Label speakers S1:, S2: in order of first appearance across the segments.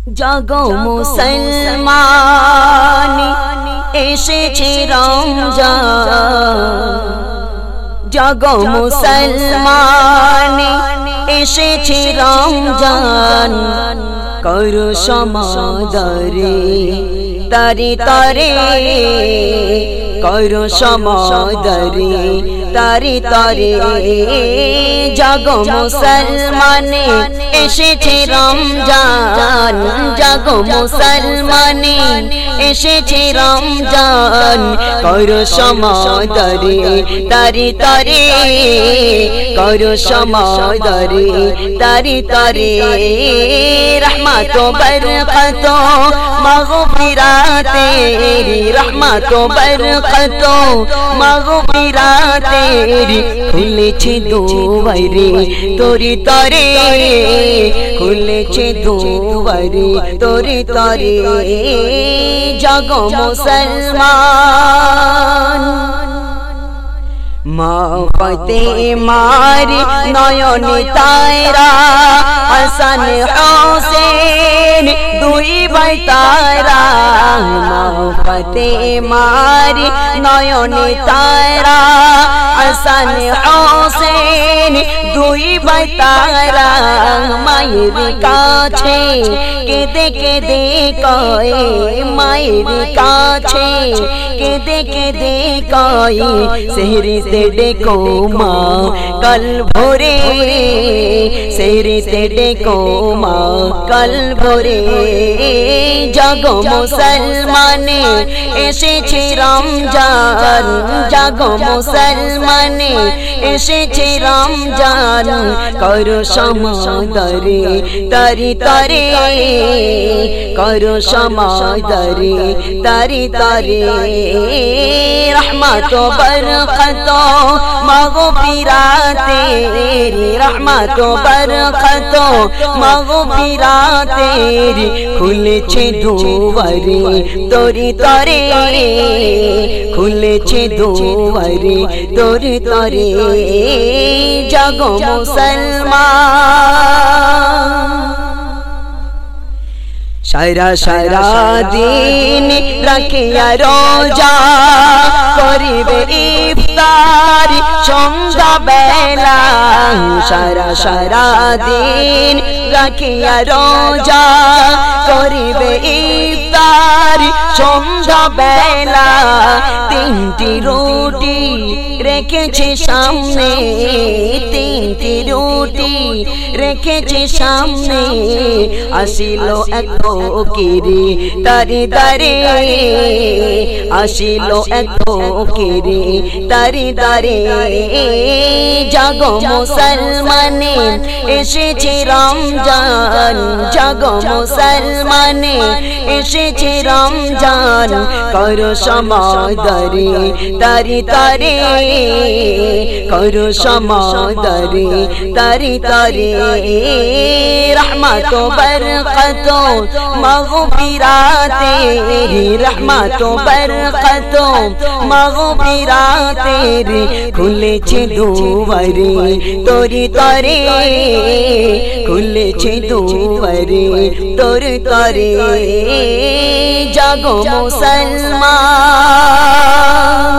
S1: জাগো মুসলমান এসেছে রমজান, জাগো মুসলমান এসেছে রমজান, করো সমাদরে তারে তারে, করো সমাদরে তারে তারে। জাগো মুসলমান এসেছে রমজান, জাগো মুসলমান এসেছে রমজান, করো সমাদরে তারে তারে, করো সমাদরে তারে তারে। রহমত বরকত মাগফিরাতে, রহমত বরকত মাগফিরাতে, খুলেছে দুয়ারে তোরে তরে, খুলেছে দুয়ারে তোরে তরে। জাগো মুসলমান মা ফাতেমার নয়নে তারা, হাসান হোসেন দুই ভাই তারা, মা ফাতেমার নয়নে তারা, হাসান হোসেন দুই ভাই তারা। মায়ের কাছে কেঁদে কেঁদে কয়ে, মায়ের কাছে কেঁদে কেঁদে কয়ে, সেহরিতে ডেকো মা কাল ভোরে, সেহরিতে ডেকো মা কাল ভোরে। জাগো মুসলমান এসেছে রমজান, জাগো মুসলমান এসেছে রমজান, করো সমাদরে তারে তারে, করো সমাদরে তারে তারে। রহমত বরকত মাগফিরাতে, রহমত বরকত মাগফিরাতে, খুলেছে দুয়ারে তোরে তরে, খুলেছে দুয়ারে তোরে তরে। জাগো মুসলমান সারা সারা দিন রাখিয়া রোজা, করিবে ইফতার সন্ধ্যা বেলা, সারা সারা দিন রাখিয়া রোজা, করিবে ইফতার সন্ধ্যা বেলা। তিনটি রুটি রেখেছে সামনে, তিনটি রুটি রেখেছে সামনে, আসিল এক ফকিরে তারে তারে, আসিল এক ফকিরে তারে তারে। জাগো মুসলমান এসেছে রমজান, জাগো মুসলমান এসেছে রমজান, করো সমাদরে তারে তারে, করো সমাদরে তারে তারে। রহমত বরকত মাগফিরাতে, রহমত বরকত মাগফিরাতে, খুলেছে দুয়ারে তোরে তরে, খুলেছে দুয়ারে তোরে তরে। জাগো মুসলমান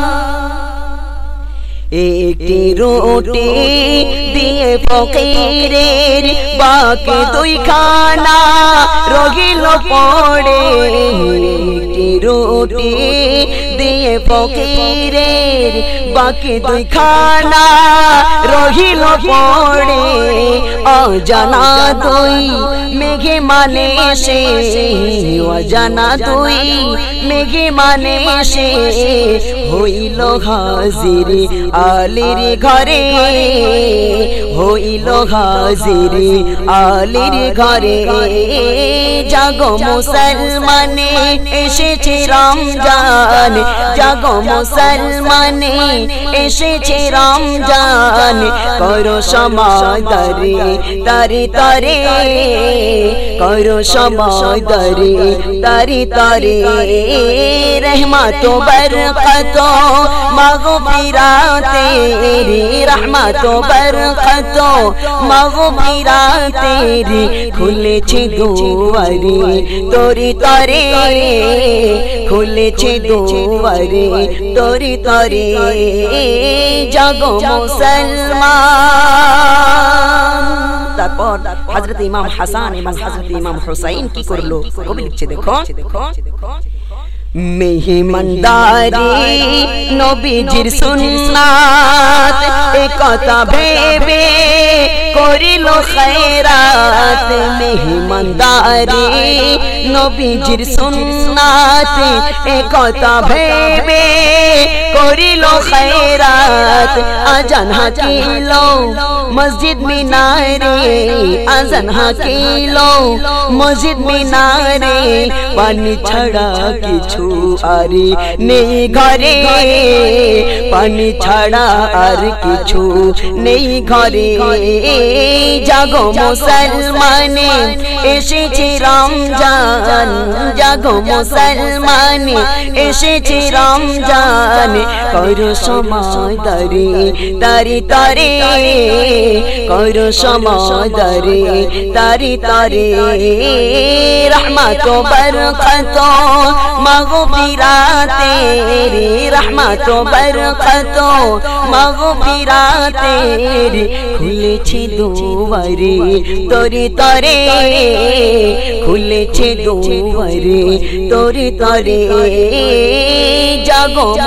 S1: একটি রুটি দিয়ে ফকিরের বাকি দুইখানা রহিল পড়ে, একটি রুটি দিয়ে ফকিরের বাকি দুইখানা রহিল পড়ে। অজানা দুই মেঘে মানে সে, অজানা দুই মেঘে মানে সে, হইল হাজির আলীর ঘরে, হইল হাজির আলীর ঘরে। জাগো মুসলমান এসেছে রমজান, জাগো মুসলমান এসেছে রমজান, করো সমাদরে তারে তারে, করো সমাদরে তারে তারে। রহমত বরকত মাগফিরাতে, রহমত বরকত মাগফিরাতে, খুলেছে দুয়ারে তোরি তরে খুলেছে দুয়ারে তোরি তরে জাগো মুসলমান। তারপর হযরত ইমাম হাসান এবং হযরত ইমাম হুসাইন কি করলো কবি লিখছে দেখো, মেহমানদারি নবীজির সুন্নাত এ কথা ভেবে করিল খায়রাত। মেহমানদারি নবীজির সুন্নাত এ কথা ভেবে করিল খায়রাত। আজান হাকিল মসজিদ মিনারে, আজান হাকিল মসজিদ মিনারে, পানি ছাড়া কিছু আরে নেই ঘরে, পানি ছাড়া আর কিছু নেই ঘরে। জাগো মুসলমানে এসেছে রমজান, জাগো মুসলমানে এসেছে রমজান। করো সময় দারে তারি তারে, করো সময় দারে তারি তারে। রহমত বরকত মাগফিরাতে রে, রহমত বরকত মাগফিরাতে রে, খুলেছে দুয়ারে তোরে তরে, খুলেছে দুয়ারে তোরে তরে। জাগো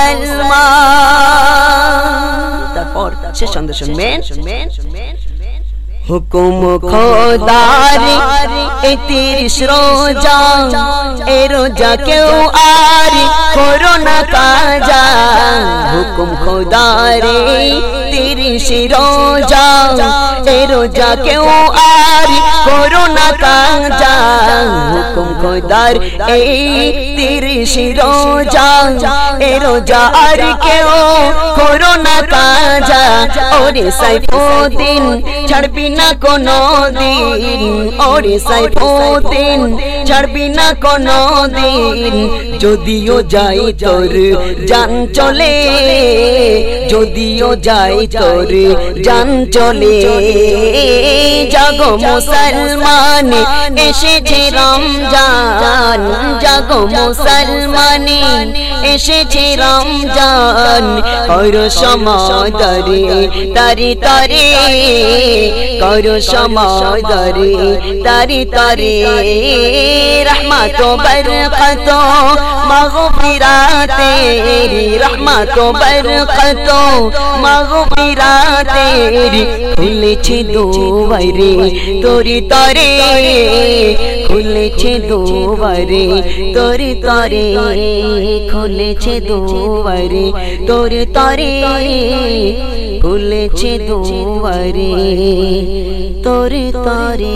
S1: মুসলমান। তারপর শেষ ছন্দ শুনবেন, হুকুম খোদারি এ 30 রোজা, এ রোজা কেউ আর করো না কাজা। হুকুম খোদারি 30 রোজা, এ রোজা কেউ আর করো না কাজা। হুকুম খোদার এই 30 রোজা, এ রোজা আর কেউ করো না কাজা। ওরে সাইফুদ্দিন ছাড়বি না কোনো দিন, ওরে সাইফুদ্দিন ছাড়বি না কোনো দিন। যদিও যাই তোর জান চলে, যদিও যাই তোর জান চলে। জাগো মুসলমান এসেছে রমজান, জাগো মুসলমান এসেছে রমজান। করো সময় দারে তারি তারে, করো সময় দারে তারি তারে। রহমত বরকত মাগফিরাতে রে, রহমত বরকত মাগফিরাতে রে, খুলেছে দুয়ারে তোরে তরে, খুলেছে দুয়ারে তোরে তরে, খুলেছে দুয়ারে তোরে তরে, খুলেছে দুয়ারে তোরে তরে।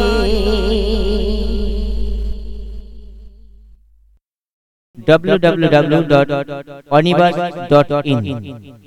S2: www.onibus.in